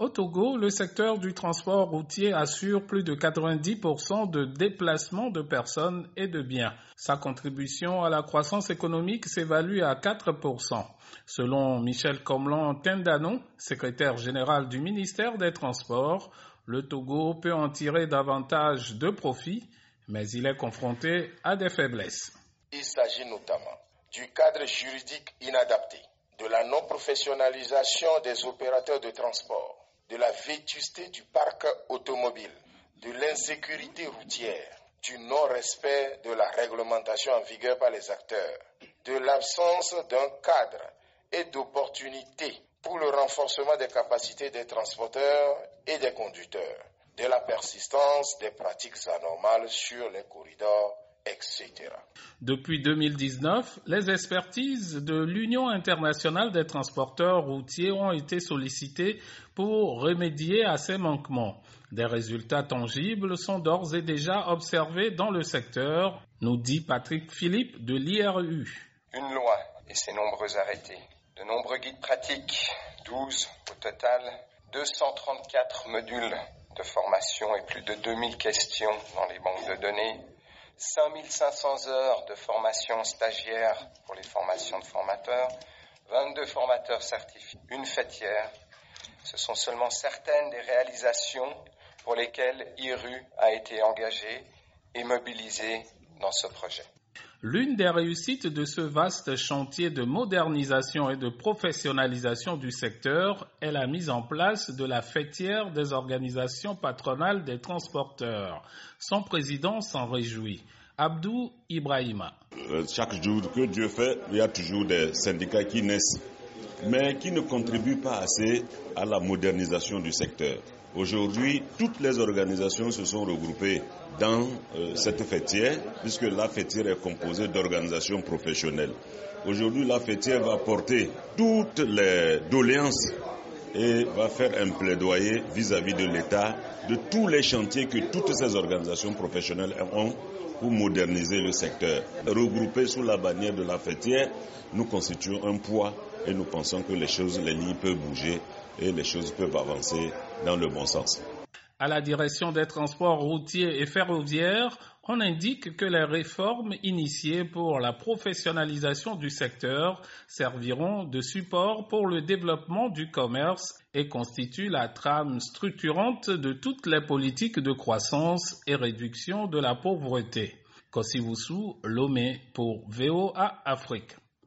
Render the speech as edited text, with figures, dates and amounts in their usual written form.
Au Togo, le secteur du transport routier assure plus de 90% de déplacements de personnes et de biens. Sa contribution à la croissance économique s'évalue à 4%. Selon Michel Komlan-Tindano, secrétaire général du ministère des Transports, le Togo peut en tirer davantage de profits, mais il est confronté à des faiblesses. Il s'agit notamment du cadre juridique inadapté, de la non-professionnalisation des opérateurs de transport, de la vétusté du parc automobile, de l'insécurité routière, du non-respect de la réglementation en vigueur par les acteurs, de l'absence d'un cadre et d'opportunités pour le renforcement des capacités des transporteurs et des conducteurs, de la persistance des pratiques anormales sur les corridors, etc. Depuis 2019, les expertises de l'Union internationale des transporteurs routiers ont été sollicitées pour remédier à ces manquements. Des résultats tangibles sont d'ores et déjà observés dans le secteur, nous dit Patrick Philippe de l'IRU. Une loi et ses nombreux arrêtés, de nombreux guides pratiques, 12 au total, 234 modules de formation et plus de 2000 questions dans les banques de données, 5500 heures de formation stagiaire pour les formations de formateurs, 22 formateurs certifiés, une fêtière. Ce sont seulement certaines des réalisations pour lesquelles IRU a été engagé et mobilisé dans ce projet. L'une des réussites de ce vaste chantier de modernisation et de professionnalisation du secteur est la mise en place de la fêtière des organisations patronales des transporteurs. Son président s'en réjouit. Abdou Ibrahima. Chaque jour que Dieu fait, il y a toujours des syndicats qui naissent, mais qui ne contribuent pas assez à la modernisation du secteur. Aujourd'hui, toutes les organisations se sont regroupées dans cette fêtière, puisque la fêtière est composée d'organisations professionnelles. Aujourd'hui, la fêtière va porter toutes les doléances et va faire un plaidoyer vis-à-vis de l'État de tous les chantiers que toutes ces organisations professionnelles ont pour moderniser le secteur. Regroupés sous la bannière de la fêtière, nous constituons un poids et nous pensons que les lignes peuvent bouger et les choses peuvent avancer dans le bon sens. À la direction des transports routiers et ferroviaires, on indique que les réformes initiées pour la professionnalisation du secteur serviront de support pour le développement du commerce et constituent la trame structurante de toutes les politiques de croissance et réduction de la pauvreté. Kossi Wusu, Lomé pour VOA Afrique.